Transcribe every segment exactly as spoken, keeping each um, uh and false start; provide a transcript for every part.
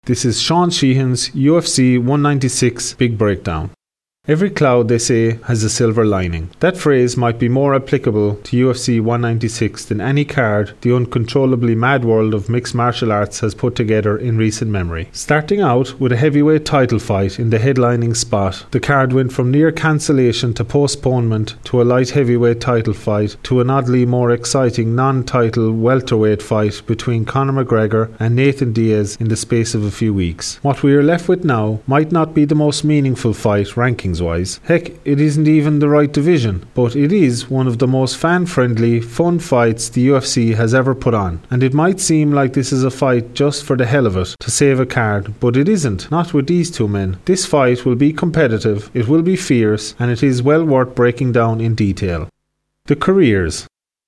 This is Sean Sheehan's U F C one ninety-six Big Breakdown. Every cloud, they say, has a silver lining. That phrase might be more applicable to U F C one ninety-six than any card the uncontrollably mad world of mixed martial arts has put together in recent memory. Starting out with a heavyweight title fight in the headlining spot, the card went from near cancellation to postponement to a light heavyweight title fight to an oddly more exciting non-title welterweight fight between Conor McGregor and Nathan Diaz in the space of a few weeks. What we are left with now might not be the most meaningful fight ranking wise. Heck, it isn't even the right division, but it is one of the most fan-friendly, fun fights the U F C has ever put on. And it might seem like this is a fight just for the hell of it, to save a card, but it isn't, not with these two men. This fight will be competitive, it will be fierce, and it is well worth breaking down in detail. The careers.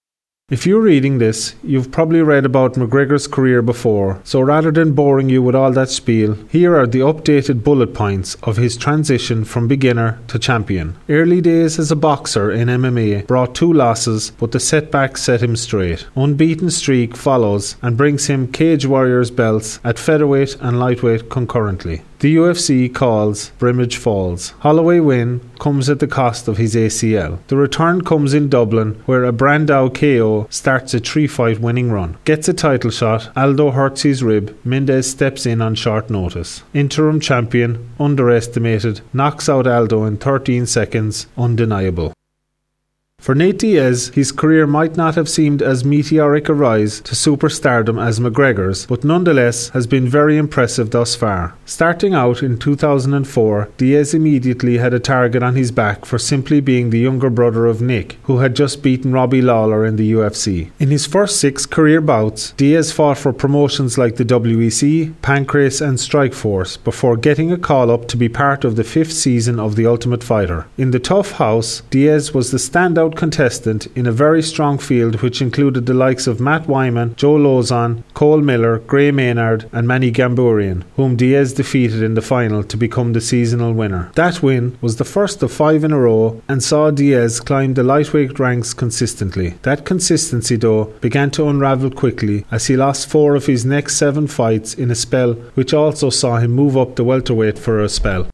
If you're reading this, you've probably read about McGregor's career before, so rather than boring you with all that spiel, here are the updated bullet points of his transition from beginner to champion. Early days as a boxer in M M A brought two losses, but the setbacks set him straight. Unbeaten streak follows and brings him Cage Warriors belts at featherweight and lightweight concurrently. The U F C calls Brimage Falls. Holloway win comes at the cost of his A C L. The return comes in Dublin, where a Brandao K O starts a three-fight winning run. Gets a title shot, Aldo hurts his rib, Mendez steps in on short notice. Interim champion, underestimated, knocks out Aldo in thirteen seconds, undeniable. For Nate Diaz, his career might not have seemed as meteoric a rise to superstardom as McGregor's, but nonetheless has been very impressive thus far. Starting out in two thousand four, Diaz immediately had a target on his back for simply being the younger brother of Nick, who had just beaten Robbie Lawler in the U F C. In his first six career bouts, Diaz fought for promotions like the W E C, Pancrase and Strikeforce before getting a call-up to be part of the fifth season of The Ultimate Fighter. In the Tough House, Diaz was the standout contestant in a very strong field which included the likes of Matt Wyman, Joe Lozon, Cole Miller, Gray Maynard and Manny Gamburian, whom Diaz defeated in the final to become the seasonal winner. That win was the first of five in a row and saw Diaz climb the lightweight ranks consistently. That consistency, though, began to unravel quickly as he lost four of his next seven fights in a spell which also saw him move up the welterweight for a spell.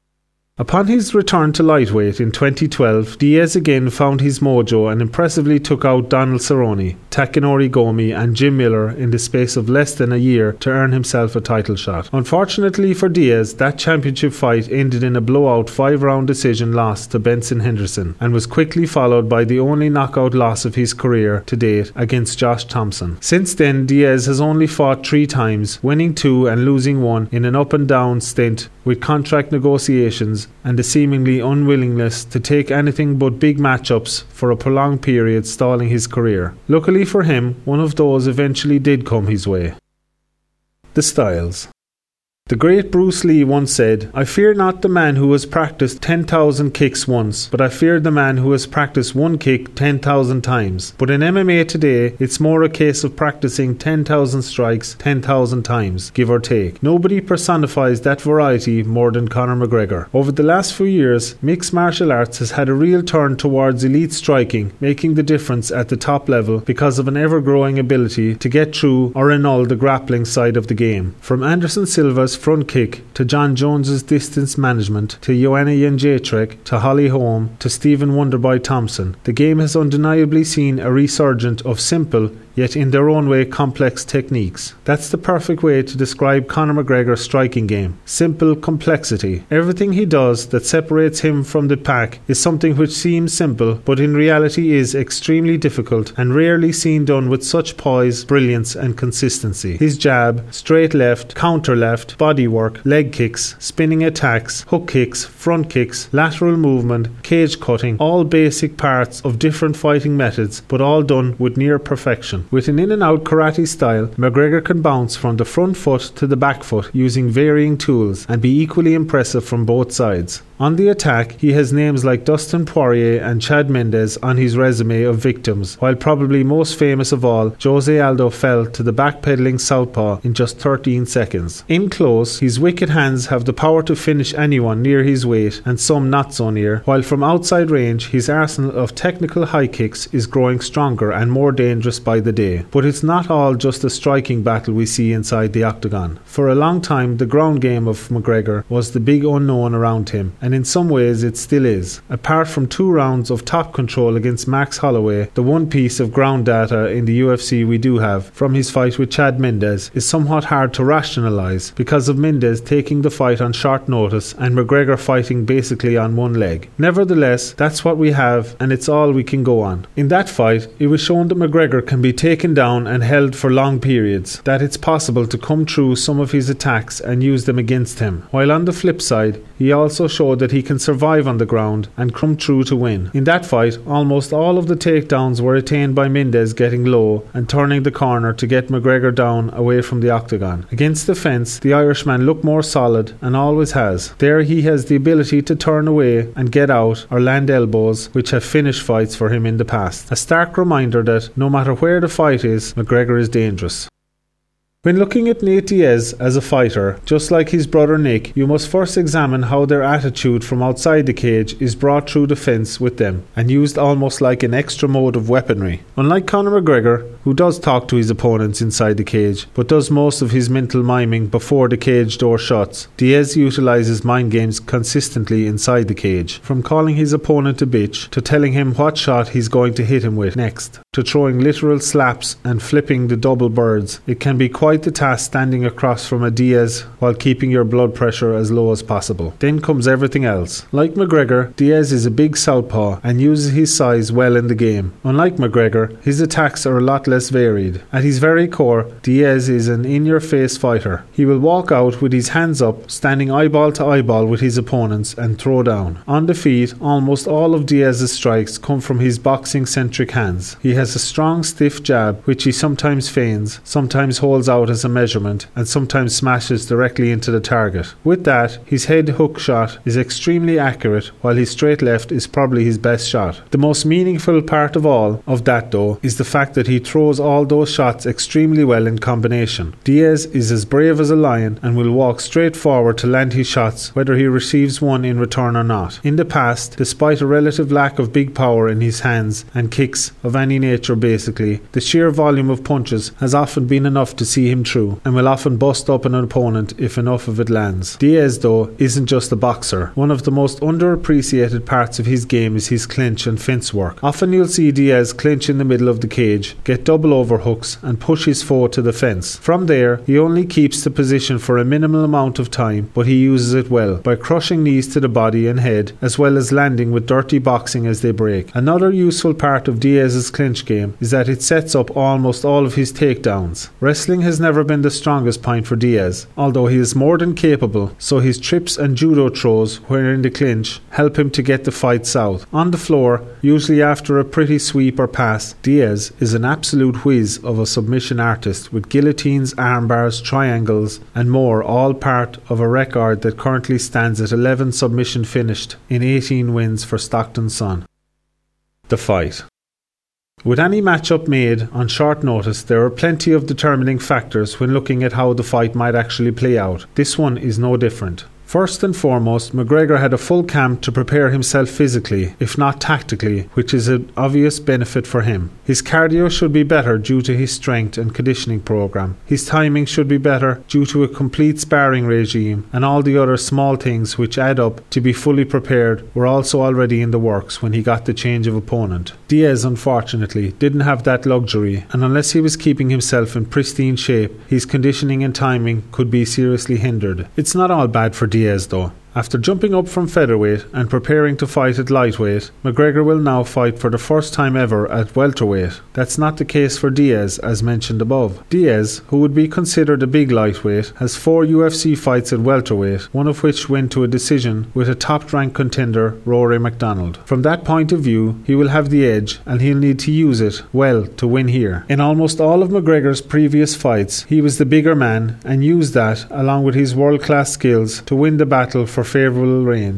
Upon his return to lightweight in twenty twelve, Diaz again found his mojo and impressively took out Donald Cerrone, Takanori Gomi and Jim Miller in the space of less than a year to earn himself a title shot. Unfortunately for Diaz, that championship fight ended in a blowout five-round decision loss to Benson Henderson and was quickly followed by the only knockout loss of his career to date against Josh Thompson. Since then, Diaz has only fought three times, winning two and losing one in an up-and-down stint with contract negotiations and a seemingly unwillingness to take anything but big matchups for a prolonged period, stalling his career. Luckily for him, one of those eventually did come his way. The styles. The great Bruce Lee once said, "I fear not the man who has practiced ten thousand kicks once, but I fear the man who has practiced one kick ten thousand times." But in M M A today, it's more a case of practicing ten thousand strikes ten thousand times, give or take. Nobody personifies that variety more than Conor McGregor. Over the last few years, mixed martial arts has had a real turn towards elite striking, making the difference at the top level because of an ever-growing ability to get through or annul the grappling side of the game. From Anderson Silva's front kick to John Jones's distance management to Joanna Jędrzejczyk to Holly Holm to Stephen Wonderboy Thompson, the game has undeniably seen a resurgence of simple yet in their own way complex techniques. That's the perfect way to describe Conor McGregor's striking game. Simple complexity. Everything he does that separates him from the pack is something which seems simple but in reality is extremely difficult and rarely seen done with such poise, brilliance and consistency. His jab, straight left, counter left, body work, leg kicks, spinning attacks, hook kicks, front kicks, lateral movement, cage cutting, all basic parts of different fighting methods but all done with near perfection. With an in-and-out karate style, McGregor can bounce from the front foot to the back foot using varying tools and be equally impressive from both sides. On the attack, he has names like Dustin Poirier and Chad Mendes on his resume of victims, while probably most famous of all, Jose Aldo fell to the backpedaling southpaw in just thirteen seconds. In close, his wicked hands have the power to finish anyone near his weight and some not so near, while from outside range, his arsenal of technical high kicks is growing stronger and more dangerous by the day. But it's not all just a striking battle we see inside the octagon. For a long time, the ground game of McGregor was the big unknown around him, and in some ways it still is. Apart from two rounds of top control against Max Holloway, the one piece of ground data in the U F C we do have from his fight with Chad Mendes is somewhat hard to rationalise because of Mendes taking the fight on short notice and McGregor fighting basically on one leg. Nevertheless, that's what we have and it's all we can go on. In that fight, it was shown that McGregor can be taken down and held for long periods, that it's possible to come through some of his attacks and use them against him, while on the flip side, he also showed that he can survive on the ground and come through to win. In that fight, almost all of the takedowns were attained by Mendes getting low and turning the corner to get McGregor down away from the octagon. Against the fence, the Irishman looked more solid and always has. There he has the ability to turn away and get out or land elbows, which have finished fights for him in the past. A stark reminder that no matter where the fight is, McGregor is dangerous. When looking at Nate Diaz as a fighter, just like his brother Nick, you must first examine how their attitude from outside the cage is brought through the fence with them and used almost like an extra mode of weaponry. Unlike Conor McGregor, who does talk to his opponents inside the cage, but does most of his mental miming before the cage door shuts, Diaz utilises mind games consistently inside the cage, from calling his opponent a bitch, to telling him what shot he's going to hit him with next, to throwing literal slaps and flipping the double birds. It can be quite the task standing across from a Diaz while keeping your blood pressure as low as possible. Then comes everything else. Like McGregor, Diaz is a big southpaw and uses his size well in the game. Unlike McGregor, his attacks are a lot less varied. At his very core, Diaz is an in-your-face fighter. He will walk out with his hands up, standing eyeball to eyeball with his opponents and throw down. On the feet, almost all of Diaz's strikes come from his boxing-centric hands. He has a strong, stiff jab, which he sometimes feigns, sometimes holds out as a measurement, and sometimes smashes directly into the target. With that, his head hook shot is extremely accurate, while his straight left is probably his best shot. The most meaningful part of all of that, though, is the fact that he throws all those shots extremely well in combination. Diaz is as brave as a lion and will walk straight forward to land his shots, whether he receives one in return or not. In the past, despite a relative lack of big power in his hands and kicks of any nature basically, the sheer volume of punches has often been enough to see him through, and will often bust up an opponent if enough of it lands. Diaz, though, isn't just a boxer. One of the most underappreciated parts of his game is his clinch and fence work. Often you'll see Diaz clinch in the middle of the cage, get double overhooks and push his foe to the fence. From there, he only keeps the position for a minimal amount of time, but he uses it well, by crushing knees to the body and head, as well as landing with dirty boxing as they break. Another useful part of Diaz's clinch game is that it sets up almost all of his takedowns. Wrestling has never been the strongest point for Diaz, although he is more than capable, so his trips and judo throws when in the clinch help him to get the fight south. On the floor, usually after a pretty sweep or pass, Diaz is an absolute whiz of a submission artist, with guillotines, armbars, triangles and more, all part of a record that currently stands at eleven submission finished in eighteen wins for Stockton's son. The fight. With any matchup made on short notice, there are plenty of determining factors when looking at how the fight might actually play out. This one is no different. First and foremost, McGregor had a full camp to prepare himself physically, if not tactically, which is an obvious benefit for him. His cardio should be better due to his strength and conditioning program. His timing should be better due to a complete sparring regime, and all the other small things which add up to be fully prepared were also already in the works when he got the change of opponent. Diaz, unfortunately, didn't have that luxury, and unless he was keeping himself in pristine shape, his conditioning and timing could be seriously hindered. It's not all bad for Diaz. Diaz, though. After jumping up from featherweight and preparing to fight at lightweight, McGregor will now fight for the first time ever at welterweight. That's not the case for Diaz, as mentioned above. Diaz, who would be considered a big lightweight, has four U F C fights at welterweight, one of which went to a decision with a top-ranked contender, Rory MacDonald. From that point of view, he will have the edge, and he'll need to use it well to win here. In almost all of McGregor's previous fights, he was the bigger man and used that, along with his world-class skills, to win the battle for favourable range.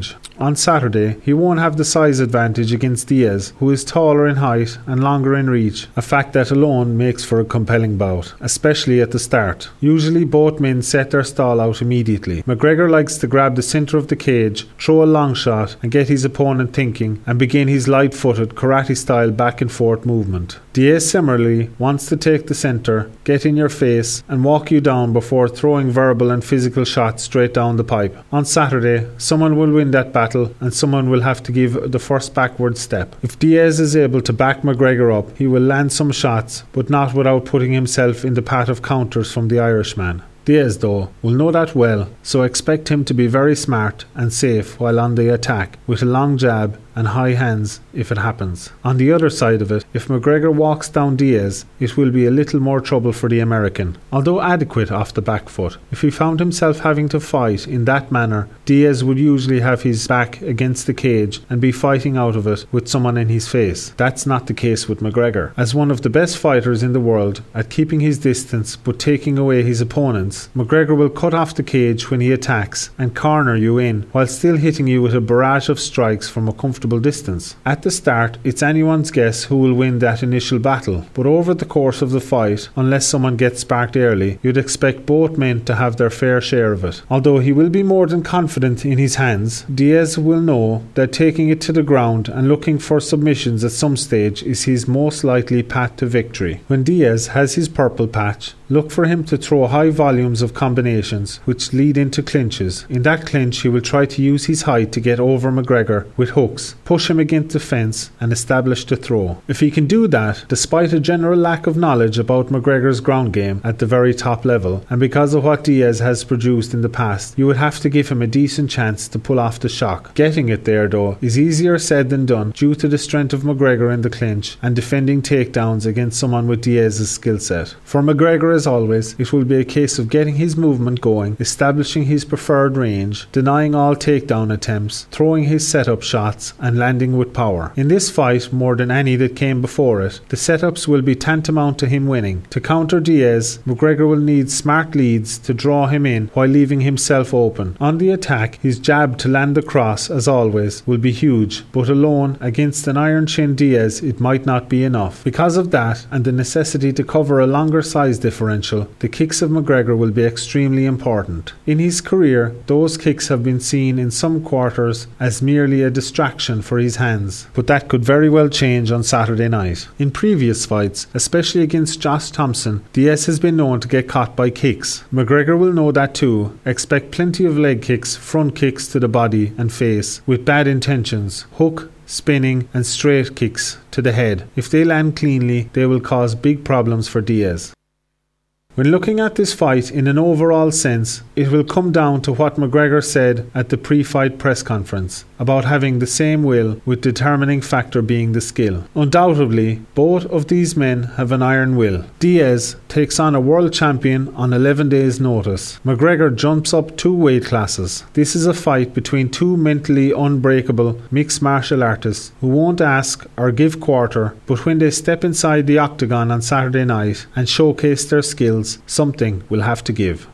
On Saturday, he won't have the size advantage against Diaz, who is taller in height and longer in reach, a fact that alone makes for a compelling bout, especially at the start. Usually both men set their stall out immediately. McGregor likes to grab the centre of the cage, throw a long shot and get his opponent thinking and begin his light-footed karate-style back-and-forth movement. Diaz similarly wants to take the centre, get in your face and walk you down before throwing verbal and physical shots straight down the pipe. On Saturday, someone will win that battle and someone will have to give the first backward step. If Diaz is able to back McGregor up, he will land some shots, but not without putting himself in the path of counters from the Irishman. Diaz, though, will know that well, so expect him to be very smart and safe while on the attack, with a long jab and high hands if it happens. On the other side of it, if McGregor walks down Diaz, it will be a little more trouble for the American, although adequate off the back foot. If he found himself having to fight in that manner, Diaz would usually have his back against the cage and be fighting out of it with someone in his face. That's not the case with McGregor. As one of the best fighters in the world at keeping his distance but taking away his opponents, McGregor will cut off the cage when he attacks and corner you in while still hitting you with a barrage of strikes from a comfortable distance. At the start, it's anyone's guess who will win that initial battle, but over the course of the fight, unless someone gets sparked early, you'd expect both men to have their fair share of it. Although he will be more than confident in his hands, Diaz will know that taking it to the ground and looking for submissions at some stage is his most likely path to victory. When Diaz has his purple patch, look for him to throw high volumes of combinations which lead into clinches. In that clinch, he will try to use his height to get over McGregor with hooks, push him against the fence and establish the throw. If he can do that, despite a general lack of knowledge about McGregor's ground game at the very top level, and because of what Diaz has produced in the past, you would have to give him a decent chance to pull off the shock. Getting it there, though, is easier said than done due to the strength of McGregor in the clinch and defending takedowns against someone with Diaz's skill set. For McGregor, as always, it will be a case of getting his movement going, establishing his preferred range, denying all takedown attempts, throwing his setup shots and landing with power. In this fight, more than any that came before it, the setups will be tantamount to him winning. To counter Diaz, McGregor will need smart leads to draw him in while leaving himself open. On the attack, his jab to land the cross, as always, will be huge, but alone against an iron chin Diaz it might not be enough. Because of that and the necessity to cover a longer size differential, the kicks of McGregor will be extremely important. In his career, those kicks have been seen in some quarters as merely a distraction for his hands, but that could very well change on Saturday night. In previous fights, especially against Josh Thompson, Diaz has been known to get caught by kicks. McGregor will know that too. Expect plenty of leg kicks, front kicks to the body and face with bad intentions, hook, spinning and straight kicks to the head. If they land cleanly, they will cause big problems for Diaz. When looking at this fight in an overall sense, it will come down to what McGregor said at the pre-fight press conference about having the same will, with determining factor being the skill. Undoubtedly, both of these men have an iron will. Diaz takes on a world champion on eleven days' notice. McGregor jumps up two weight classes. This is a fight between two mentally unbreakable mixed martial artists who won't ask or give quarter, but when they step inside the octagon on Saturday night and showcase their skills, something will have to give.